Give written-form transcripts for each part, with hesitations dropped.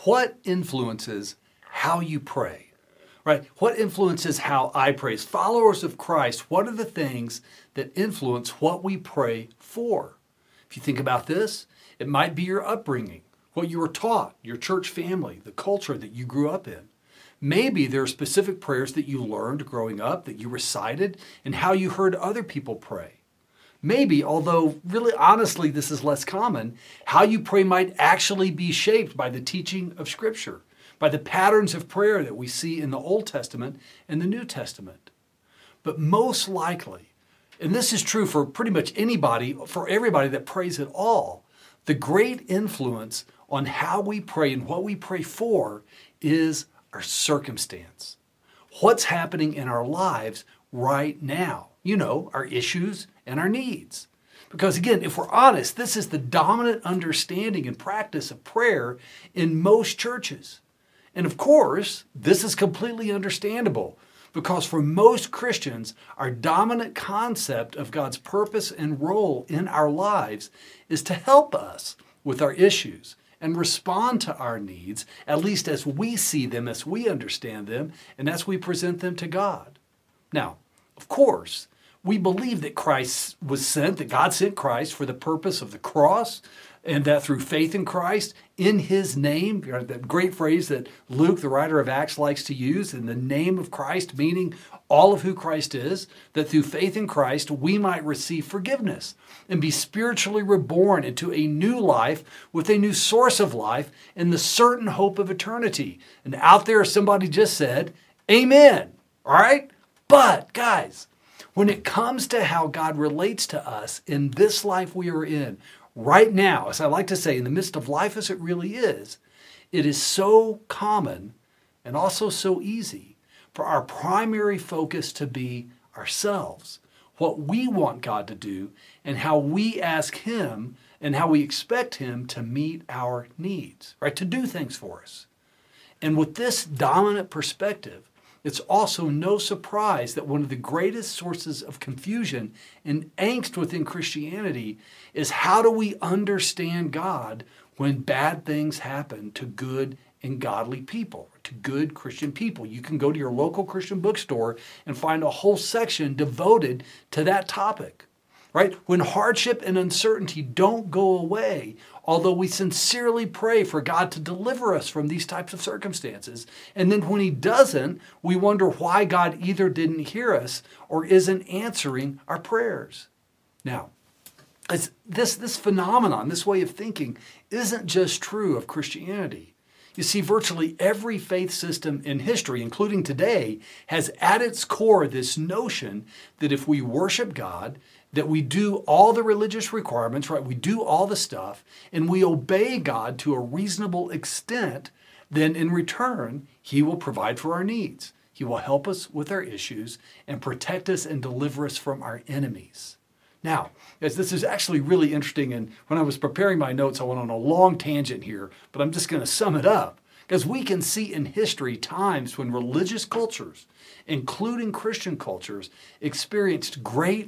what influences how you pray? Right? What influences how I pray? As followers of Christ, what are the things that influence what we pray for? If you think about this, it might be your upbringing, what you were taught, your church family, the culture that you grew up in. Maybe there are specific prayers that you learned growing up, that you recited, and how you heard other people pray. Maybe, although really honestly this is less common, how you pray might actually be shaped by the teaching of Scripture, by the patterns of prayer that we see in the Old Testament and the New Testament. But most likely, and this is true for pretty much anybody, for everybody that prays at all, the great influence on how we pray and what we pray for is our circumstance. What's happening in our lives right now? You know, our issues and our needs. Because again, if we're honest, this is the dominant understanding and practice of prayer in most churches. And of course, this is completely understandable because for most Christians, our dominant concept of God's purpose and role in our lives is to help us with our issues and respond to our needs, at least as we see them, as we understand them, and as we present them to God. Now, of course, we believe that Christ was sent, that God sent Christ for the purpose of the cross, and that through faith in Christ, in His name, that great phrase that Luke, the writer of Acts, likes to use, in the name of Christ, meaning all of who Christ is, that through faith in Christ, we might receive forgiveness and be spiritually reborn into a new life with a new source of life and the certain hope of eternity. And out there, somebody just said, amen. All right? But, guys, when it comes to how God relates to us in this life we are in, right now, as I like to say, in the midst of life as it really is, it is so common and also so easy for our primary focus to be ourselves, what we want God to do, and how we ask Him and how we expect Him to meet our needs, right? To do things for us. And with this dominant perspective, it's also no surprise that one of the greatest sources of confusion and angst within Christianity is how do we understand God when bad things happen to good and godly people, to good Christian people. You can go to your local Christian bookstore and find a whole section devoted to that topic, right? When hardship and uncertainty don't go away, although we sincerely pray for God to deliver us from these types of circumstances. And then when He doesn't, we wonder why God either didn't hear us or isn't answering our prayers. Now, this phenomenon, this way of thinking, isn't just true of Christianity. You see, virtually every faith system in history, including today, has at its core this notion that if we worship God, that we do all the religious requirements, right? We do all the stuff, and we obey God to a reasonable extent, then in return, He will provide for our needs. He will help us with our issues and protect us and deliver us from our enemies. Now, as this is actually really interesting, and when I was preparing my notes, I went on a long tangent here, but I'm just going to sum it up. Because we can see in history times when religious cultures, including Christian cultures, experienced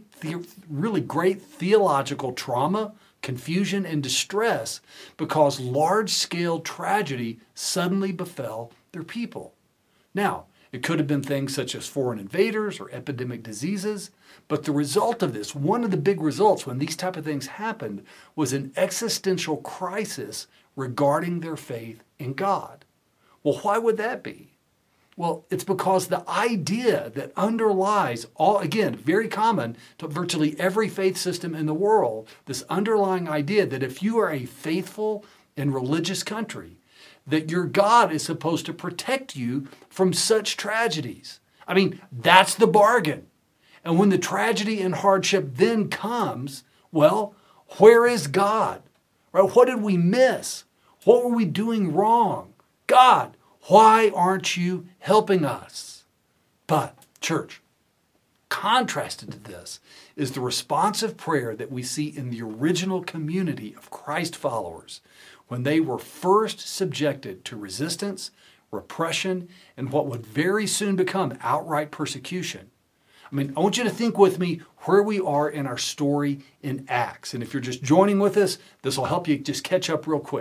really great theological trauma, confusion, and distress because large-scale tragedy suddenly befell their people. Now, it could have been things such as foreign invaders or epidemic diseases, but the result of this, one of the big results when these type of things happened, was an existential crisis regarding their faith in God. Well, why would that be? Well, it's because the idea that underlies all, again, very common to virtually every faith system in the world, this underlying idea that if you are a faithful and religious country, that your God is supposed to protect you from such tragedies. I mean, that's the bargain. And when the tragedy and hardship then comes, well, where is God? Right? What did we miss? What were we doing wrong? God, why aren't you helping us? But, church, contrasted to this is the responsive prayer that we see in the original community of Christ followers when they were first subjected to resistance, repression, and what would very soon become outright persecution. I mean, I want you to think with me where we are in our story in Acts. And if you're just joining with us, this will help you just catch up real quick.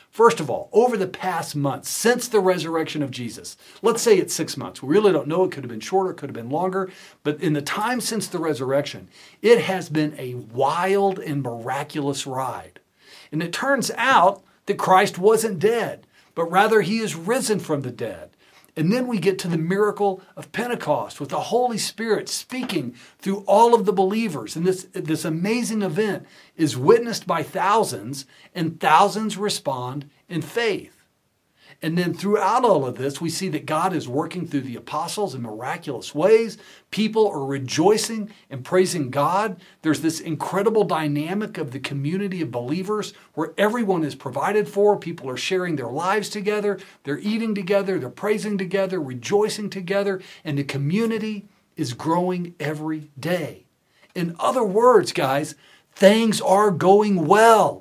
First of all, over the past month, since the resurrection of Jesus, let's say it's 6 months. We really don't know. It could have been shorter, it could have been longer. But in the time since the resurrection, it has been a wild and miraculous ride. And it turns out that Christ wasn't dead, but rather he is risen from the dead. And then we get to the miracle of Pentecost with the Holy Spirit speaking through all of the believers. And this amazing event is witnessed by thousands, and thousands respond in faith. And then throughout all of this, we see that God is working through the apostles in miraculous ways. People are rejoicing and praising God. There's this incredible dynamic of the community of believers where everyone is provided for. People are sharing their lives together. They're eating together. They're praising together, rejoicing together. And the community is growing every day. In other words, guys, things are going well.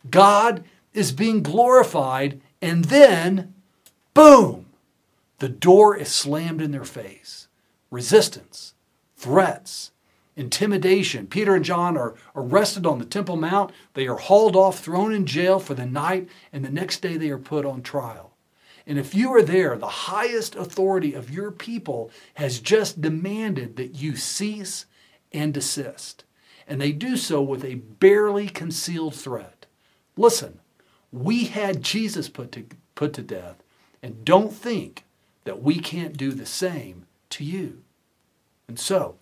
God is being glorified. And then, boom, the door is slammed in their face. Resistance, threats, intimidation. Peter and John are arrested on the Temple Mount. They are hauled off, thrown in jail for the night, and the next day they are put on trial. And if you are there, the highest authority of your people has just demanded that you cease and desist. And they do so with a barely concealed threat. Listen. We had Jesus put to death, and don't think that we can't do the same to you. And so,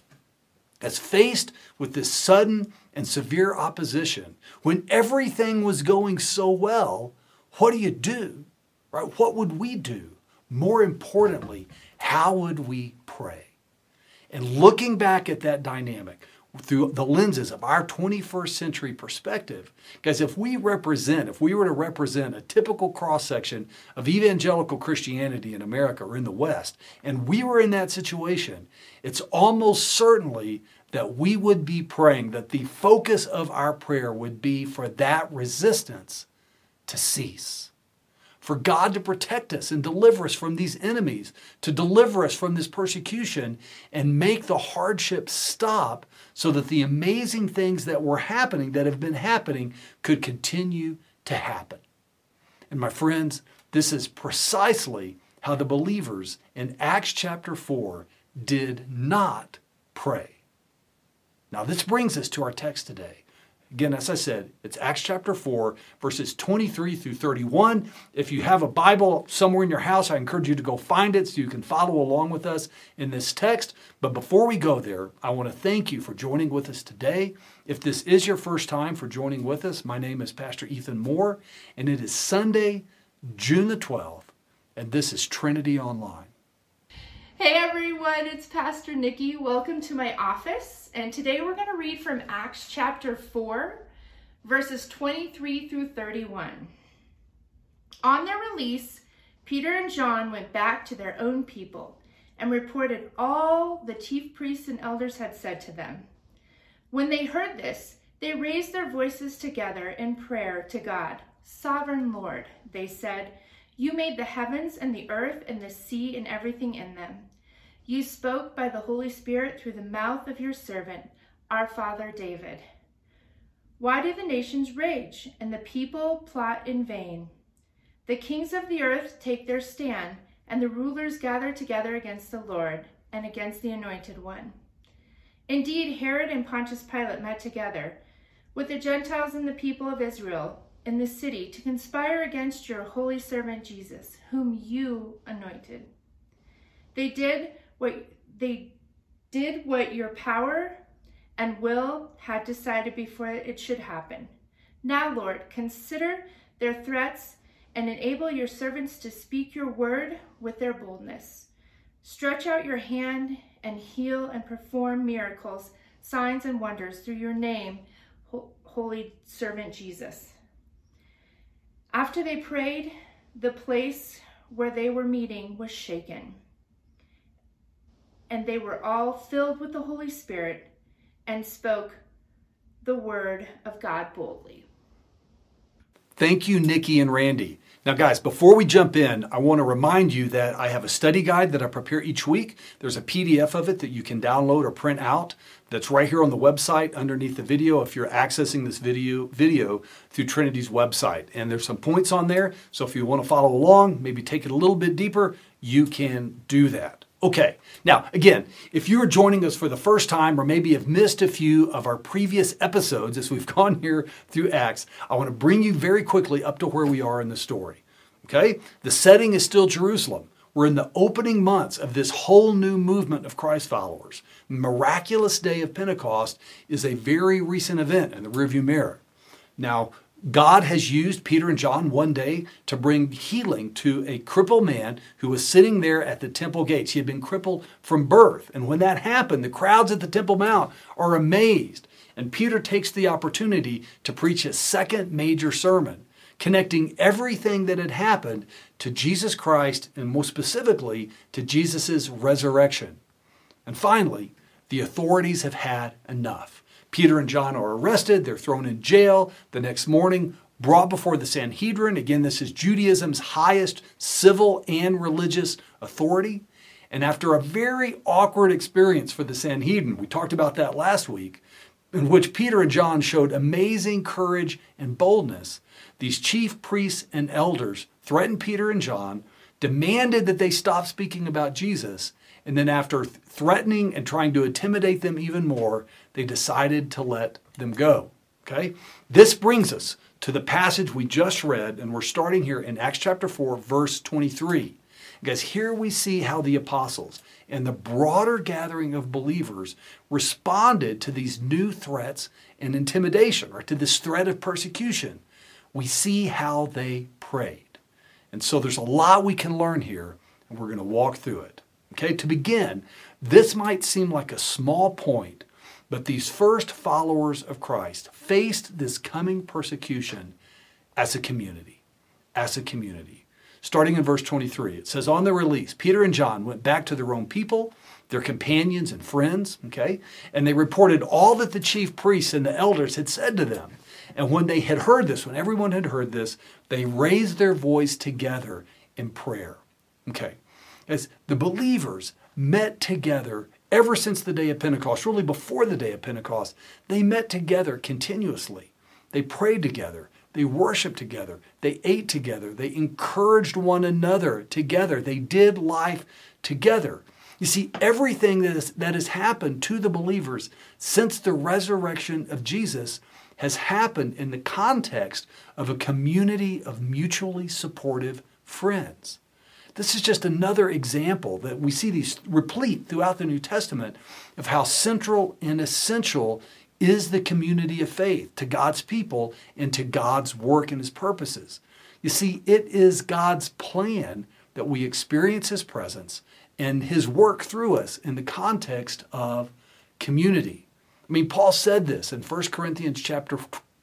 as faced with this sudden and severe opposition, when everything was going so well, what do? Right? What would we do? More importantly, how would we pray? And looking back at that dynamic, through the lenses of our 21st century perspective, guys, if we were to represent a typical cross-section of evangelical Christianity in America or in the West, and we were in that situation, it's almost certainly that we would be praying, that the focus of our prayer would be for that resistance to cease. For God to protect us and deliver us from these enemies, to deliver us from this persecution and make the hardships stop so that the amazing things that have been happening, could continue to happen. And my friends, this is precisely how the believers in Acts chapter 4 did not pray. Now this brings us to our text today. Again, as I said, it's Acts chapter 4, verses 23 through 31. If you have a Bible somewhere in your house, I encourage you to go find it so you can follow along with us in this text. But before we go there, I want to thank you for joining with us today. If this is your first time for joining with us, my name is Pastor Ethan Moore, and it is Sunday, June the 12th, and this is Trinity Online. Hey everyone, it's Pastor Nikki. Welcome to my office. And today we're going to read from Acts chapter 4, verses 23 through 31. On their release, Peter and John went back to their own people and reported all the chief priests and elders had said to them. When they heard this, they raised their voices together in prayer to God. Sovereign Lord, they said, you made the heavens and the earth and the sea and everything in them. You spoke by the Holy Spirit through the mouth of your servant, our father David. Why do the nations rage and the people plot in vain? The kings of the earth take their stand, and the rulers gather together against the Lord and against the Anointed One. Indeed, Herod and Pontius Pilate met together with the Gentiles and the people of Israel in the city to conspire against your holy servant Jesus, whom you anointed. They did what your power and will had decided before it should happen. Now, Lord, consider their threats and enable your servants to speak your word with their boldness. Stretch out your hand and heal and perform miracles, signs and wonders through your name, holy servant Jesus. After they prayed, the place where they were meeting was shaken, and they were all filled with the Holy Spirit and spoke the word of God boldly. Thank you, Nikki and Randy. Now, guys, before we jump in, I want to remind you that I have a study guide that I prepare each week. There's a PDF of it that you can download or print out. That's right here on the website underneath the video if you're accessing this video through Trinity's website. And there's some points on there, so if you want to follow along, maybe take it a little bit deeper, you can do that. Okay, now again, if you are joining us for the first time or maybe have missed a few of our previous episodes as we've gone here through Acts, I want to bring you very quickly up to where we are in the story. Okay, the setting is still Jerusalem. We're in the opening months of this whole new movement of Christ followers. Miraculous day of Pentecost is a very recent event in the rearview mirror. Now, God has used Peter and John one day to bring healing to a crippled man who was sitting there at the temple gates. He had been crippled from birth. And when that happened, the crowds at the Temple Mount are amazed. And Peter takes the opportunity to preach his second major sermon, connecting everything that had happened to Jesus Christ and more specifically to Jesus' resurrection. And finally, the authorities have had enough. Peter and John are arrested. They're thrown in jail. The next morning, brought before the Sanhedrin. Again, this is Judaism's highest civil and religious authority. And after a very awkward experience for the Sanhedrin, we talked about that last week, in which Peter and John showed amazing courage and boldness, these chief priests and elders threatened Peter and John, demanded that they stop speaking about Jesus, and then after threatening and trying to intimidate them even more, they decided to let them go. Okay? This brings us to the passage we just read, and we're starting here in Acts chapter 4, verse 23. Guys, here we see how the apostles and the broader gathering of believers responded to these new threats and intimidation, or to this threat of persecution. We see how they prayed. And so there's a lot we can learn here, and we're going to walk through it. Okay, to begin, this might seem like a small point, but these first followers of Christ faced this coming persecution as a community. As a community. Starting in verse 23, it says, on their release, Peter and John went back to their own people, their companions and friends, okay? And they reported all that the chief priests and the elders had said to them. And when they had heard this, when everyone had heard this, they raised their voice together in prayer. Okay. As the believers met together ever since the day of Pentecost, really before the day of Pentecost, they met together continuously. They prayed together. They worshiped together. They ate together. They encouraged one another together. They did life together. You see, everything that has happened to the believers since the resurrection of Jesus has happened in the context of a community of mutually supportive friends. This is just another example that we see these replete throughout the New Testament of how central and essential is the community of faith to God's people and to God's work and His purposes. You see, it is God's plan that we experience His presence and His work through us in the context of community. I mean, Paul said this in 1 Corinthians chapter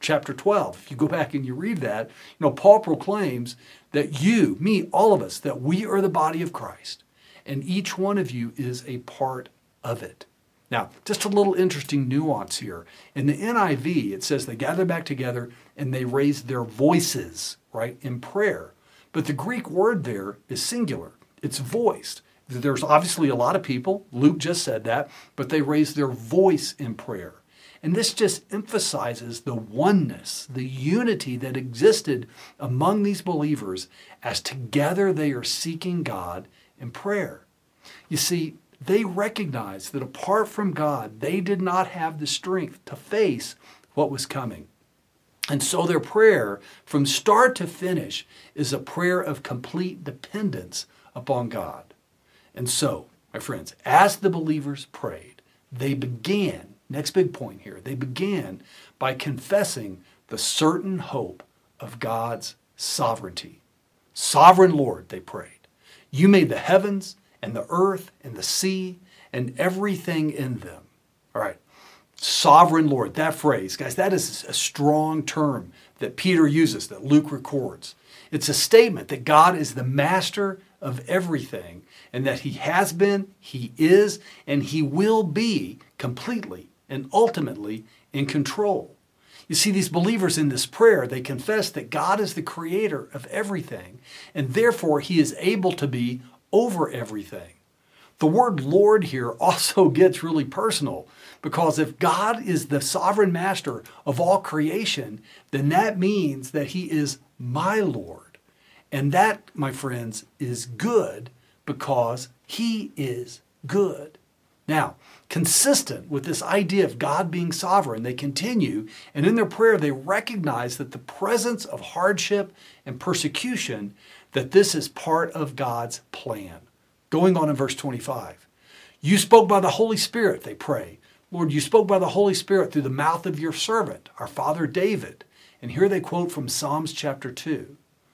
12. If you go back and you read that, Paul proclaims that you, me, all of us, that we are the body of Christ, and each one of you is a part of it. Now, just a little interesting nuance here. In the NIV, it says they gathered back together and they raised their voices, right, in prayer. But the Greek word there is singular. It's voiced. There's obviously a lot of people, Luke just said that, but they raised their voice in prayer. And this just emphasizes the oneness, the unity that existed among these believers as together they are seeking God in prayer. You see, they recognized that apart from God, they did not have the strength to face what was coming. And so their prayer from start to finish is a prayer of complete dependence upon God. And so, my friends, as the believers prayed, they began, next big point here, they began by confessing the certain hope of God's sovereignty. Sovereign Lord, they prayed, you made the heavens and the earth and the sea and everything in them. All right. Sovereign Lord, that phrase, guys, that is a strong term that Peter uses, that Luke records. It's a statement that God is the master of everything and that He has been, He is, and He will be completely and ultimately in control. You see, these believers in this prayer, they confess that God is the creator of everything, and therefore he is able to be over everything. The word Lord here also gets really personal, because if God is the sovereign master of all creation, then that means that he is my Lord. And that, my friends, is good because he is good. Now, consistent with this idea of God being sovereign, they continue, and in their prayer they recognize that the presence of hardship and persecution, that this is part of God's plan. Going on in verse 25, you spoke by the Holy Spirit, they pray. Lord, you spoke by the Holy Spirit through the mouth of your servant, our father David. And here they quote from Psalms chapter 2.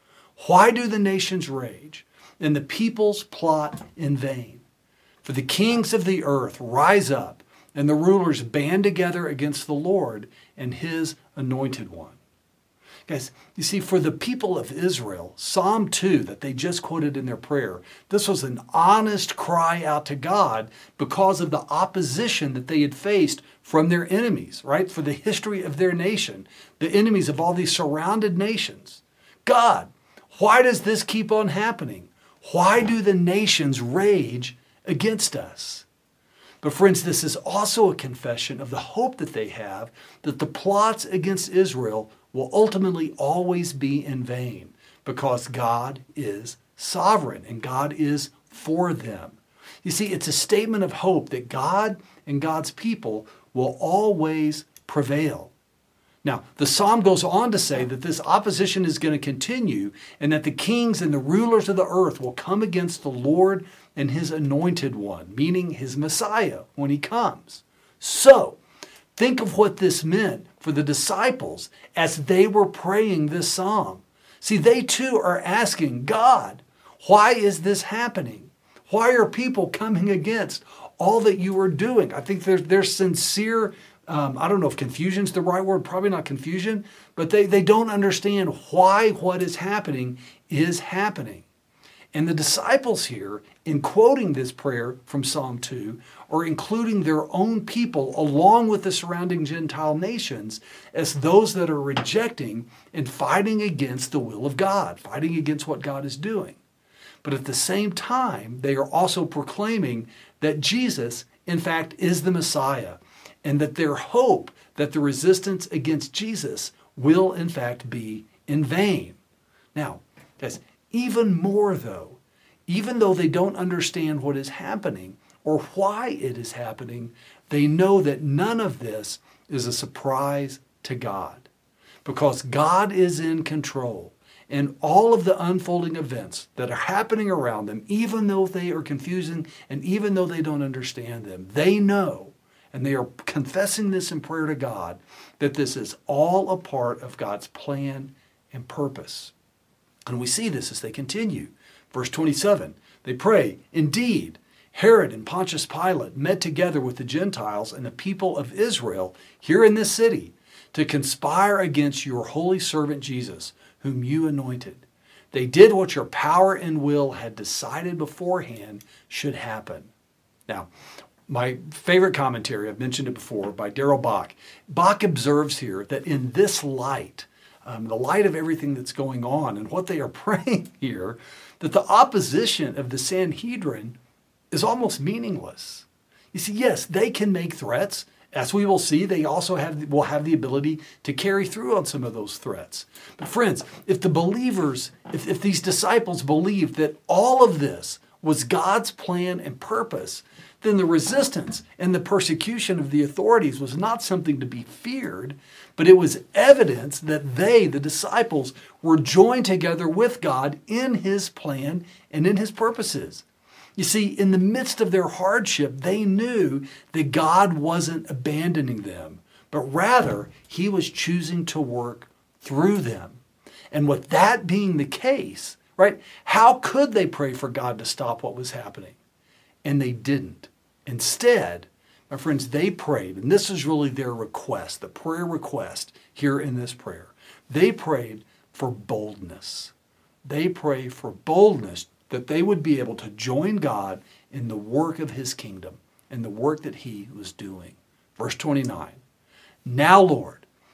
Why do the nations rage and the peoples plot in vain? For the kings of the earth rise up, and the rulers band together against the Lord and his anointed one. Guys, you see, for the people of Israel, Psalm 2 that they just quoted in their prayer, this was an honest cry out to God because of the opposition that they had faced from their enemies, right? For the history of their nation, the enemies of all these surrounded nations. God, why does this keep on happening? Why do the nations rage against us? But friends, this is also a confession of the hope that they have that the plots against Israel will ultimately always be in vain, because God is sovereign and God is for them. You see, it's a statement of hope that God and God's people will always prevail. Now, the psalm goes on to say that this opposition is going to continue, and that the kings and the rulers of the earth will come against the Lord and his anointed one, meaning his Messiah, when he comes. So, think of what this meant for the disciples as they were praying this psalm. See, they too are asking, God, why is this happening? Why are people coming against all that you are doing? I think there's sincere, I don't know if confusion is the right word, probably not confusion, but they don't understand why what is happening is happening. And the disciples here, in quoting this prayer from Psalm 2, are including their own people along with the surrounding Gentile nations as those that are rejecting and fighting against the will of God, fighting against what God is doing. But at the same time, they are also proclaiming that Jesus, in fact, is the Messiah, and that their hope that the resistance against Jesus will, in fact, be in vain. Now, guys, even more though, even though they don't understand what is happening or why it is happening, they know that none of this is a surprise to God, because God is in control. And all of the unfolding events that are happening around them, even though they are confusing and even though they don't understand them, they know, and they are confessing this in prayer to God, that this is all a part of God's plan and purpose. And we see this as they continue. Verse 27, they pray, indeed, Herod and Pontius Pilate met together with the Gentiles and the people of Israel here in this city to conspire against your holy servant Jesus, whom you anointed. They did what your power and will had decided beforehand should happen. Now, my favorite commentary, I've mentioned it before, by Darrell Bock. Bock observes here that in this light, the light of everything that's going on and what they are praying here, that the opposition of the Sanhedrin is almost meaningless. You see, yes, they can make threats. As we will see, they also will have the ability to carry through on some of those threats. But friends, if the believers, if these disciples believed that all of this was God's plan and purpose, then the resistance and the persecution of the authorities was not something to be feared, but it was evidence that they, the disciples, were joined together with God in his plan and in his purposes. You see, in the midst of their hardship, they knew that God wasn't abandoning them, but rather he was choosing to work through them. And with that being the case, right, how could they pray for God to stop what was happening? And they didn't. Instead, my friends, they prayed, and this is really their request, the prayer request here in this prayer. They prayed for boldness. They prayed for boldness that they would be able to join God in the work of his kingdom and the work that he was doing. Verse 29, now, Lord,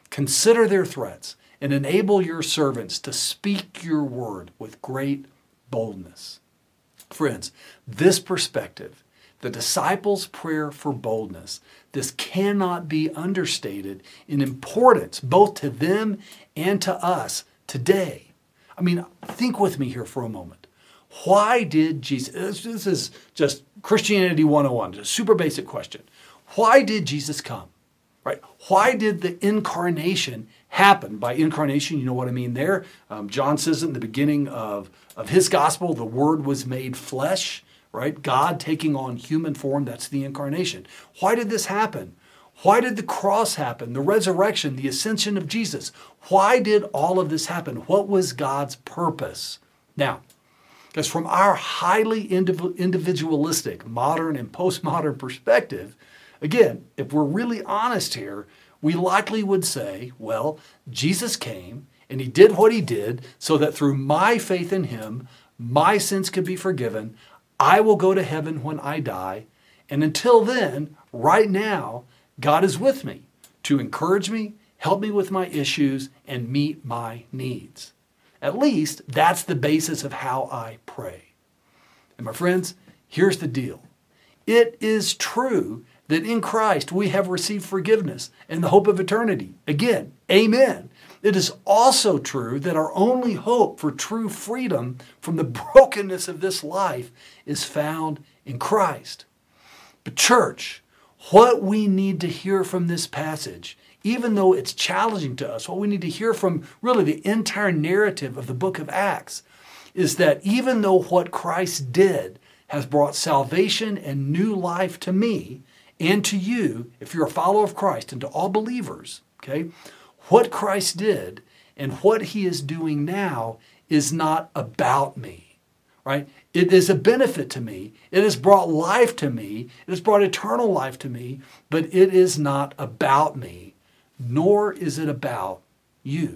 Consider their threats and enable your servants to speak your word with great boldness. Friends, this perspective, the disciples' prayer for boldness, this cannot be understated in importance both to them and to us today. I mean, think with me here for a moment. Why did Jesus, this is just Christianity 101, just a super basic question. Why did Jesus come? Right? Why did the incarnation happen? By incarnation, you know what I mean there. John says in the beginning of his gospel, the Word was made flesh, right? God taking on human form, that's the incarnation. Why did this happen? Why did the cross happen? The resurrection, the ascension of Jesus. Why did all of this happen? What was God's purpose? Now, because from our highly individualistic, modern and postmodern perspective, again, if we're really honest here, we likely would say, well, Jesus came and he did what he did so that through my faith in him, my sins could be forgiven. I will go to heaven when I die. And until then, right now, God is with me to encourage me, help me with my issues, and meet my needs. At least that's the basis of how I pray. And my friends, here's the deal. It is true that in Christ we have received forgiveness and the hope of eternity. Again, amen. It is also true that our only hope for true freedom from the brokenness of this life is found in Christ. But church, what we need to hear from this passage, even though it's challenging to us, what we need to hear from really the entire narrative of the book of Acts is that even though what Christ did has brought salvation and new life to me and to you, if you're a follower of Christ, and to all believers, okay, what Christ did and what he is doing now is not about me, right? It is a benefit to me. It has brought life to me. It has brought eternal life to me, but it is not about me, nor is it about you.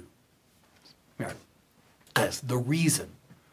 Right. That's the reason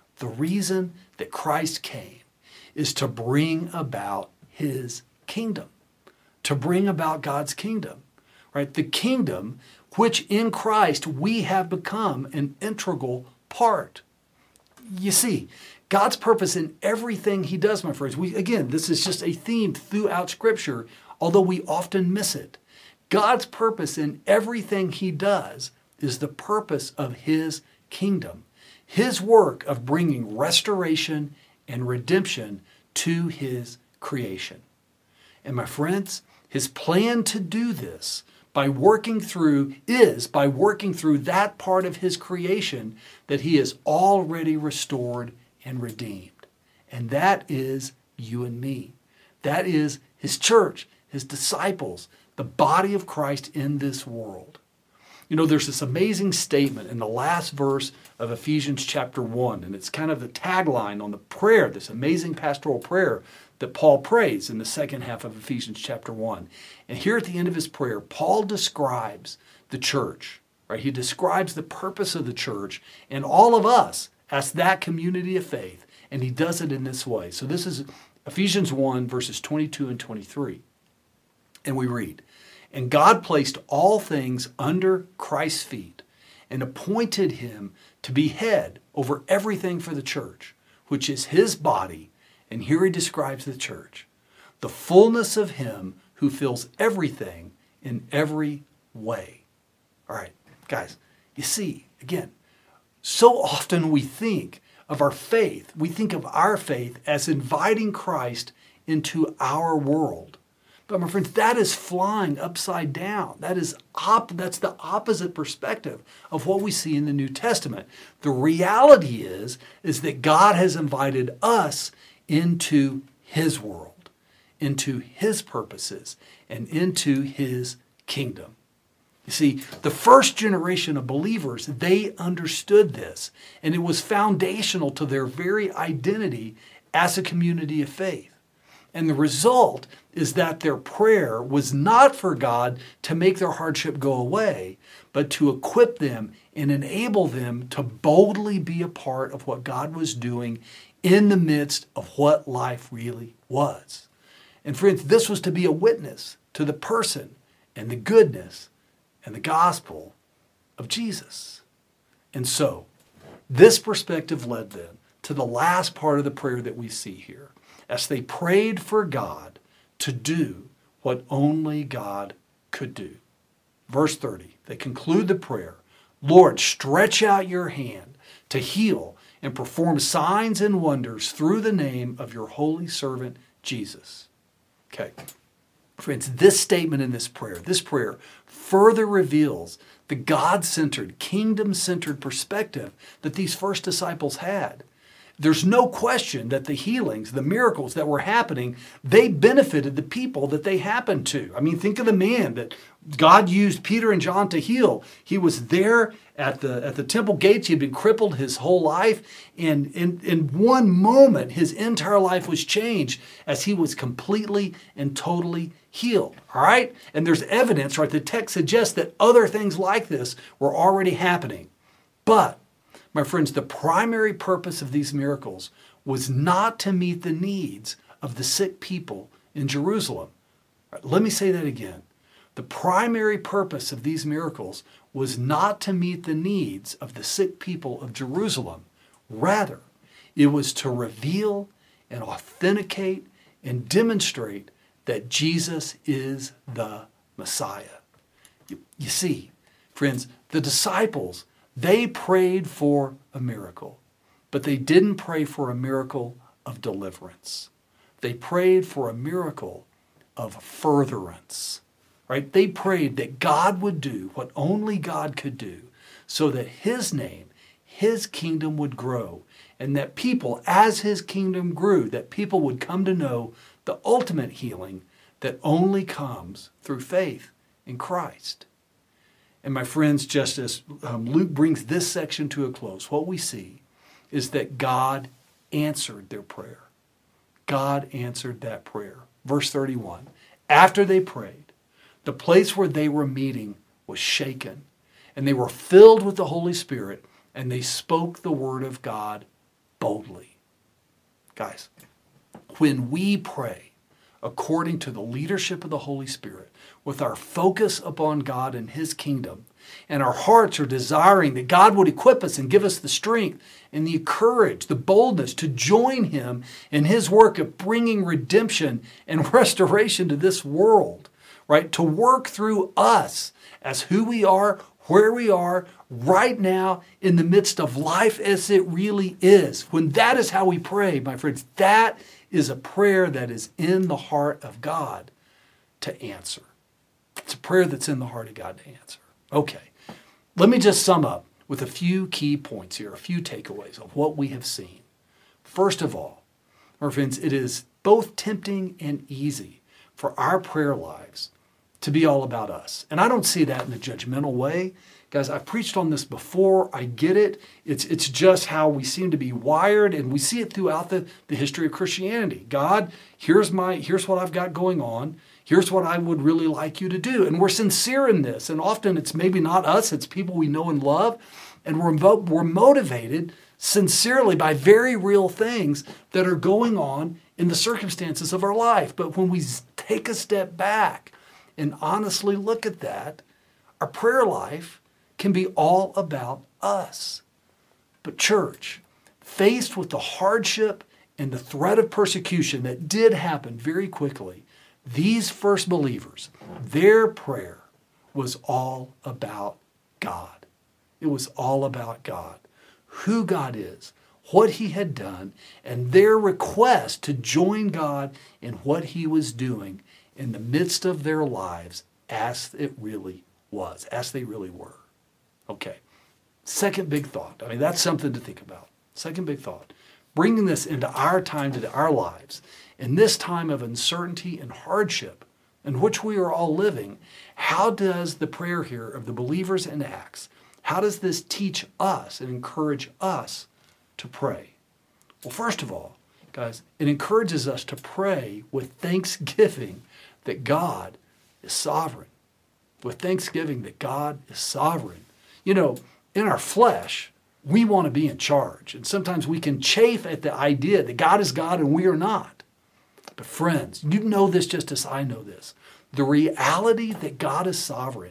that Christ came is to bring about his kingdom, to bring about God's kingdom, right? The kingdom which in Christ we have become an integral part. You see, God's purpose in everything he does, my friends, again, this is just a theme throughout Scripture, although we often miss it. God's purpose in everything he does is the purpose of his kingdom, his work of bringing restoration and redemption to his creation. And my friends, his plan to do this by working through that part of his creation that he has already restored and redeemed. And that is you and me. That is his church, his disciples, the body of Christ in this world. You know, there's this amazing statement in the last verse of Ephesians chapter 1, and it's kind of the tagline on the prayer, this amazing pastoral prayer that Paul prays in the second half of Ephesians chapter 1. And here at the end of his prayer, Paul describes the church, right? He describes the purpose of the church and all of us as that community of faith, and he does it in this way. So this is Ephesians 1, verses 22 and 23. And we read, "And God placed all things under Christ's feet and appointed him to be head over everything for the church, which is his body." And here he describes the church, "the fullness of him who fills everything in every way." All right, guys, you see, again, so often we think of our faith as inviting Christ into our world. But my friends, that is flying upside down. That's the opposite perspective of what we see in the New Testament. The reality is that God has invited us into his world, into his purposes, and into his kingdom. You see, the first generation of believers, they understood this, and it was foundational to their very identity as a community of faith. And the result is that their prayer was not for God to make their hardship go away, but to equip them and enable them to boldly be a part of what God was doing in the midst of what life really was. And friends, this was to be a witness to the person and the goodness and the gospel of Jesus. And so, this perspective led then to the last part of the prayer that we see here, as they prayed for God to do what only God could do. Verse 30, they conclude the prayer, Lord, stretch out your hand to heal and perform signs and wonders through the name of your holy servant, Jesus. Okay. Friends, this statement in this prayer further reveals the God-centered, kingdom-centered perspective that these first disciples had. There's no question that the healings, the miracles that were happening, they benefited the people that they happened to. I mean, think of the man that God used Peter and John to heal. He was there at the temple gates. He had been crippled his whole life. And in one moment, his entire life was changed as he was completely and totally healed. All right? And there's evidence, right? The text suggests that other things like this were already happening. But my friends, the primary purpose of these miracles was not to meet the needs of the sick people in Jerusalem. Right, let me say that again. The primary purpose of these miracles was not to meet the needs of the sick people of Jerusalem. Rather, it was to reveal and authenticate and demonstrate that Jesus is the Messiah. You see, friends, the disciples, they prayed for a miracle, but they didn't pray for a miracle of deliverance. They prayed for a miracle of furtherance, right? They prayed that God would do what only God could do so that His name, His kingdom would grow, and that people, as His kingdom grew, that people would come to know the ultimate healing that only comes through faith in Christ. And my friends, just as Luke brings this section to a close, what we see is that God answered their prayer. God answered that prayer. Verse 31, after they prayed, the place where they were meeting was shaken, and they were filled with the Holy Spirit, and they spoke the word of God boldly. Guys, when we pray according to the leadership of the Holy Spirit, with our focus upon God and His kingdom, and our hearts are desiring that God would equip us and give us the strength and the courage, the boldness to join Him in His work of bringing redemption and restoration to this world, right? To work through us as who we are, where we are right now in the midst of life as it really is. When that is how we pray, my friends, that is a prayer that is in the heart of God to answer. It's a prayer that's in the heart of God to answer. Okay, let me just sum up with a few key points here, a few takeaways of what we have seen. First of all, my friends, it is both tempting and easy for our prayer lives to be all about us. And I don't see that in a judgmental way. Guys, I've preached on this before. I get it. It's just how we seem to be wired, and we see it throughout the history of Christianity. God, here's what I've got going on. Here's what I would really like you to do. And we're sincere in this. And often it's maybe not us, it's people we know and love. And we're motivated sincerely by very real things that are going on in the circumstances of our life. But when we take a step back and honestly look at that, our prayer life can be all about us. But church, faced with the hardship and the threat of persecution that did happen very quickly, these first believers, their prayer was all about God. It was all about God, who God is, what He had done, and their request to join God in what He was doing in the midst of their lives as it really was, as they really were. Okay, second big thought. I mean, that's something to think about. Second big thought. Bringing this into our time, to our lives, in this time of uncertainty and hardship in which we are all living, how does the prayer here of the believers in Acts, how does this teach us and encourage us to pray? Well, first of all, guys, it encourages us to pray with thanksgiving that God is sovereign. With thanksgiving that God is sovereign. You know, in our flesh, we want to be in charge. And sometimes we can chafe at the idea that God is God and we are not. But friends, you know this just as I know this. The reality that God is sovereign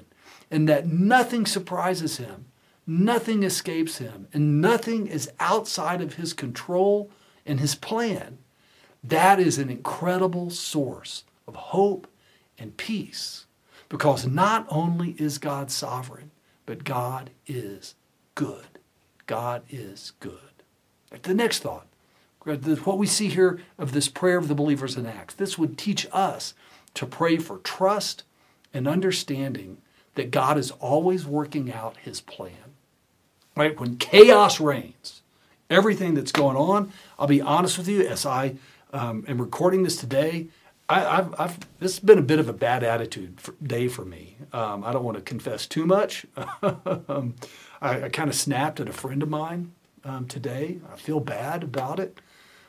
and that nothing surprises him, nothing escapes him, and nothing is outside of his control and his plan, that is an incredible source of hope and peace. Because not only is God sovereign, but God is good. God is good. The next thought, what we see here of this prayer of the believers in Acts, this would teach us to pray for trust and understanding that God is always working out his plan. Right? When chaos reigns, everything that's going on, I'll be honest with you, as I am recording this today, this has been a bit of a bad attitude day for me. I don't want to confess too much. I kind of snapped at a friend of mine today. I feel bad about it.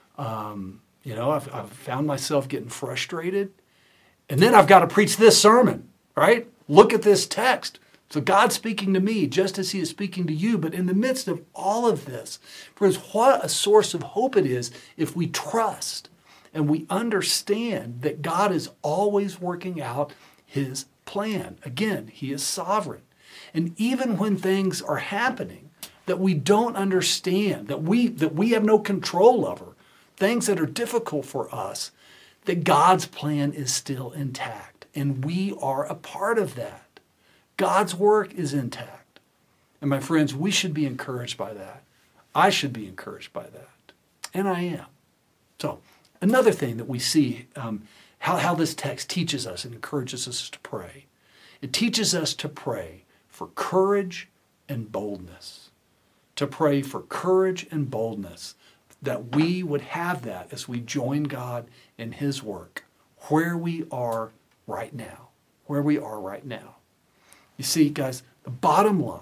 I've found myself getting frustrated. And then I've got to preach this sermon, right? Look at this text. So God's speaking to me just as he is speaking to you. But in the midst of all of this, friends, what a source of hope it is if we trust and we understand that God is always working out his plan. Again, he is sovereign. And even when things are happening that we don't understand, that we have no control over, things that are difficult for us, that God's plan is still intact. And we are a part of that. God's work is intact. And my friends, we should be encouraged by that. I should be encouraged by that. And I am. So, another thing that we see, how this text teaches us and encourages us to pray. It teaches us to pray for courage and boldness. To pray for courage and boldness, that we would have that as we join God in his work, where we are right now. Where we are right now. You see, guys, the bottom line,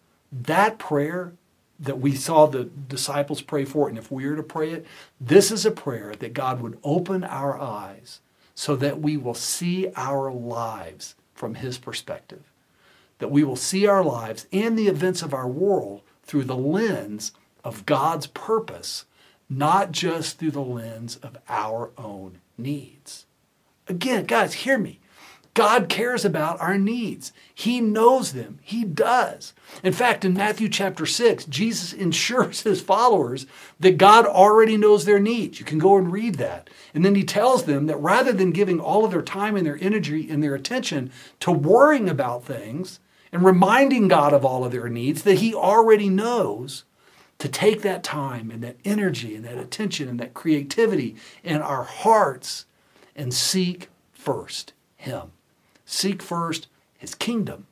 that prayer that we saw the disciples pray for, and if we are to pray it, this is a prayer that God would open our eyes so that we will see our lives from his perspective. That we will see our lives and the events of our world through the lens of God's purpose, not just through the lens of our own needs. Again, guys, hear me. God cares about our needs. He knows them. He does. In fact, in Matthew chapter 6, Jesus assures his followers that God already knows their needs. You can go and read that. And then he tells them that rather than giving all of their time and their energy and their attention to worrying about things and reminding God of all of their needs, that he already knows to take that time and that energy and that attention and that creativity in our hearts and seek first him. Seek first his kingdom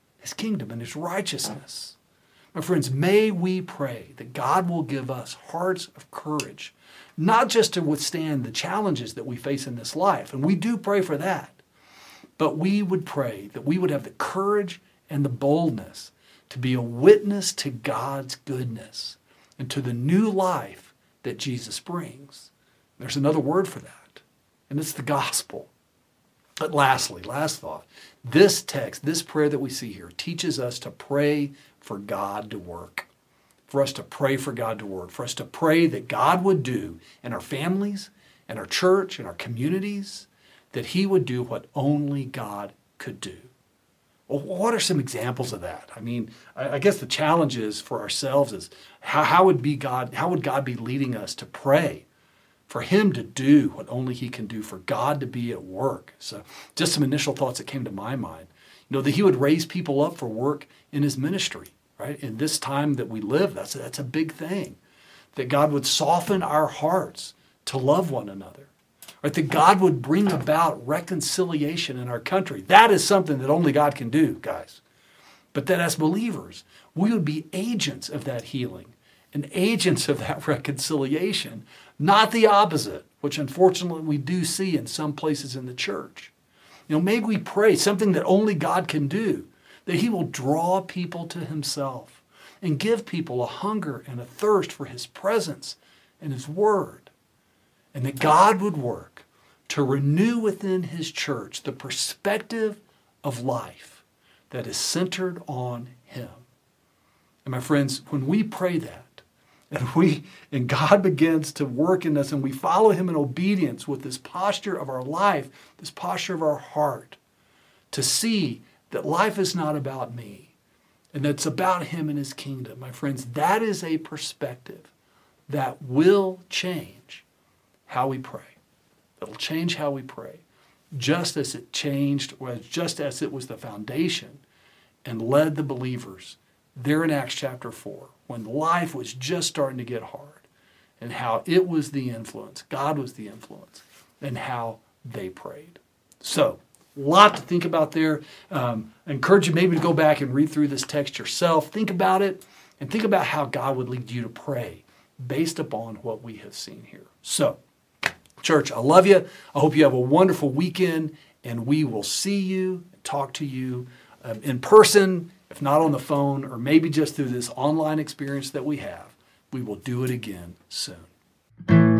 and his righteousness. My friends, may we pray that God will give us hearts of courage, not just to withstand the challenges that we face in this life, and we do pray for that, but we would pray that we would have the courage and the boldness to be a witness to God's goodness and to the new life that Jesus brings. There's another word for that, and it's the gospel. But lastly, last thought, this text, this prayer that we see here teaches us to pray for God to work. For us to pray for God to work. For us to pray that God would do in our families, in our church, in our communities, that he would do what only God could do. Well, what are some examples of that? I mean, I guess the challenge is for ourselves is how would God be leading us to pray for him to do what only he can do, for God to be at work? So just some initial thoughts that came to my mind. That he would raise people up for work in his ministry, right? In this time that we live, that's a big thing. That God would soften our hearts to love one another. Right? That God would bring about reconciliation in our country. That is something that only God can do, guys. But that as believers, we would be agents of that healing and agents of that reconciliation, not the opposite, which unfortunately we do see in some places in the church. Maybe we pray something that only God can do, that he will draw people to himself and give people a hunger and a thirst for his presence and his word. And that God would work to renew within his church the perspective of life that is centered on him. And my friends, when we pray that, and God begins to work in us, and we follow him in obedience with this posture of our life, this posture of our heart, to see that life is not about me and that it's about him and his kingdom, my friends, that is a perspective that will change how we pray. It'll change how we pray, just as it changed, or just as it was the foundation and led the believers there in Acts chapter 4, when life was just starting to get hard, and how it was the influence, God was the influence, and how they prayed. So, a lot to think about there. I encourage you maybe to go back and read through this text yourself. Think about it, and think about how God would lead you to pray based upon what we have seen here. So, church, I love you. I hope you have a wonderful weekend, and we will see you, talk to you in person, if not on the phone, or maybe just through this online experience that we have. We will do it again soon.